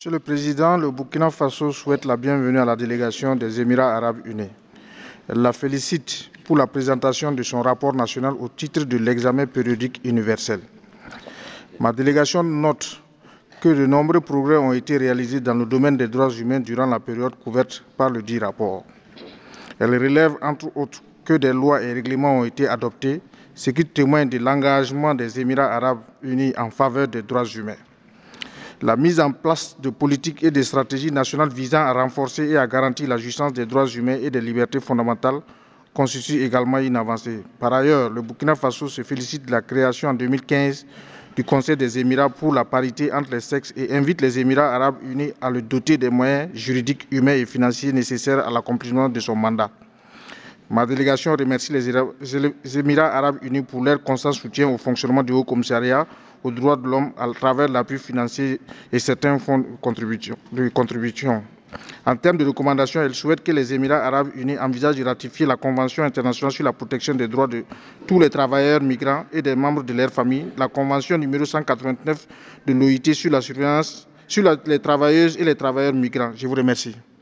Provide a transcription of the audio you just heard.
Monsieur le Président, le Burkina Faso souhaite la bienvenue à la délégation des Émirats arabes unis. Elle la félicite pour la présentation de son rapport national au titre de l'examen périodique universel. Ma délégation note que de nombreux progrès ont été réalisés dans le domaine des droits humains durant la période couverte par le dit rapport. Elle relève entre autres que des lois et règlements ont été adoptés, ce qui témoigne de l'engagement des Émirats arabes unis en faveur des droits humains. La mise en place de politiques et de stratégies nationales visant à renforcer et à garantir la jouissance des droits humains et des libertés fondamentales constitue également une avancée. Par ailleurs, le Burkina Faso se félicite de la création en 2015 du Conseil des Émirats pour la parité entre les sexes et invite les Émirats arabes unis à le doter des moyens juridiques, humains et financiers nécessaires à l'accomplissement de son mandat. Ma délégation remercie les Émirats arabes unis pour leur constant soutien au fonctionnement du Haut Commissariat aux droits de l'homme à travers l'appui financier et certains fonds de contribution. En termes de recommandations, elle souhaite que les Émirats arabes unis envisagent de ratifier la Convention internationale sur la protection des droits de tous les travailleurs migrants et des membres de leurs familles, la Convention numéro 189 de l'OIT sur la surveillance sur les travailleuses et les travailleurs migrants. Je vous remercie.